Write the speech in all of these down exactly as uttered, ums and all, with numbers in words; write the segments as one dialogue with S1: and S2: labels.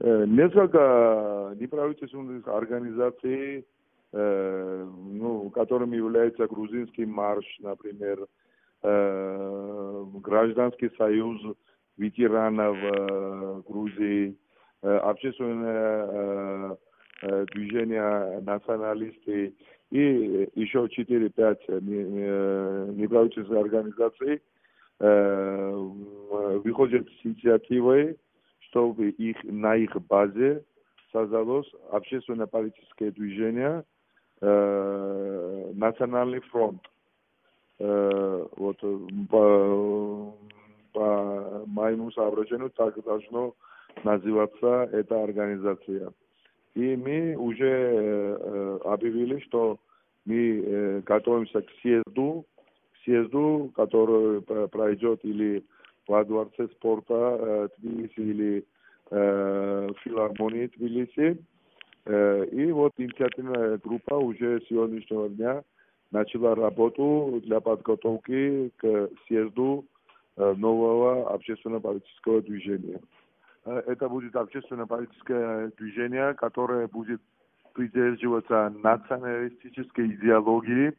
S1: Э, Несколько неправительственных организаций, э, ну, которыми является Грузинский марш, например, э, Гражданский союз ветеранов э, Грузии, э, общественное э, э, движение националисты и еще четыре-пять неправительственных организаций э, выходят с инициативой, чтобы их, на их базе создалось общественно-политическое движение э, «Национальный фронт». Э, вот, по, по моему соображению, так должно называться эта организация. И мы уже э, объявили, что мы э, готовимся к съезду, к съезду, который пройдет или во Дворце спорта э, Тбилиси или э, в филармонии Тбилиси. Э, и вот инициативная группа уже с сегодняшнего дня начала работу для подготовки к съезду э, нового общественно-политического движения. Э, это будет общественно-политическое движение, которое будет придерживаться националистической идеологии,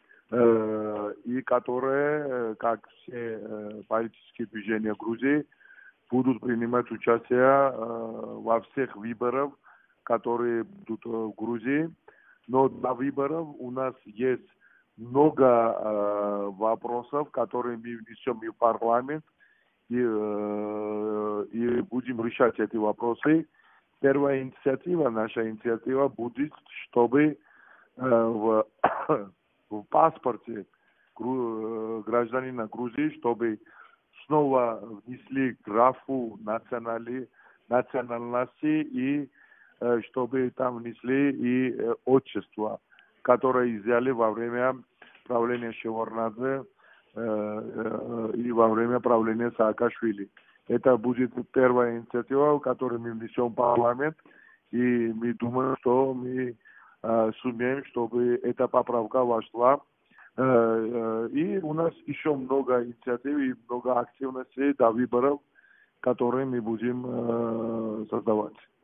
S1: и которые, как все политические движения Грузии, будут принимать участие во всех выборах, которые будут в Грузии. Но для выборов у нас есть много вопросов, которые мы внесем и в парламент, и, и будем решать эти вопросы. Первая инициатива, наша инициатива будет, чтобы в в паспорте гражданина Грузии, чтобы снова внесли графу национали, национальности и чтобы там внесли и отчество, которое взяли во время правления Шеварднадзе и во время правления Саакашвили. Это будет первая инициатива, которую мы внесем в парламент, и мы думаем, что мы сумеем, чтобы эта поправка вошла. И у нас еще много инициатив и много активностей до выборов, которые мы будем создавать.